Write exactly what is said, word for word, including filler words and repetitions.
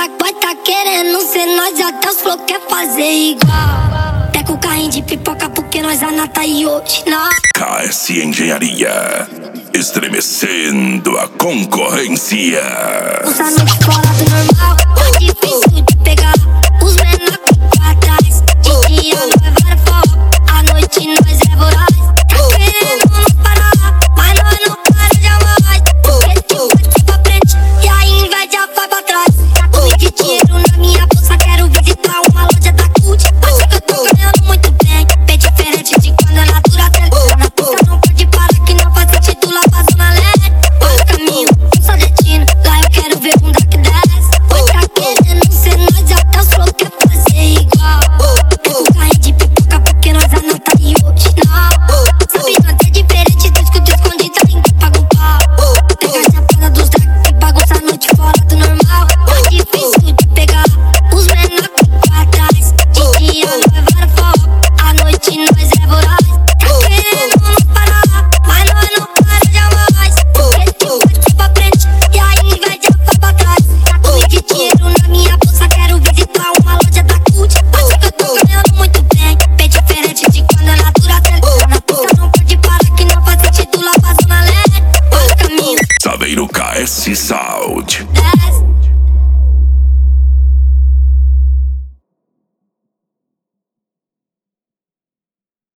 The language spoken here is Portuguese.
tá, vai tá querendo ser nós, até os flow quer fazer igual. Pega o carrinho de pipoca porque nós anata e hoje não. K S Engenharia, estremecendo a concorrência. Usa noite fora do normal, tá difícil de pegar. Os menor ficam atrás. De dia nós vai foco, à noite nós é voraz. Tá querendo não parar, mas nós não para jamais. Porque tu vai pra frente e a inveja vai pra trás. Tá de dinheiro na minha bolsa, quero visitar uma loja da Cult. Acho que eu tô ganhando muito bem, bem diferente de quando a natura acelera. Na pista não pode parar que não faz sentido lá pra zona leste. Olha o caminho, um só destino, lá eu quero ver bunda que desce. Vai tá querendo ser nós, até os flow quer fazer igual. Pega o carrinho de pipoca porque nós anota e hoje não. Sabe nós é diferente, tu escuta escondida, ninguém paga um pau. Pega a chapada dos drag que bagunça a noite fora do normal. Tá difícil de pegar, os menor ficam atrás. De dia nós vai foco, à noite nós é voraz. Tá querendo não parar, mas nós não para jamais. Porque tu vai pra frente e a inveja vai pra trás. Tá de dinheiro na minha bolsa, quero visitar uma loja da Cult. Acho que eu tô ganhando muito bem, bem diferente de quando a natura acelera. Na pista não pode parar que não faz sentido lá pra zona leste. Olha o caminho, Saveiro K S Sound. desce.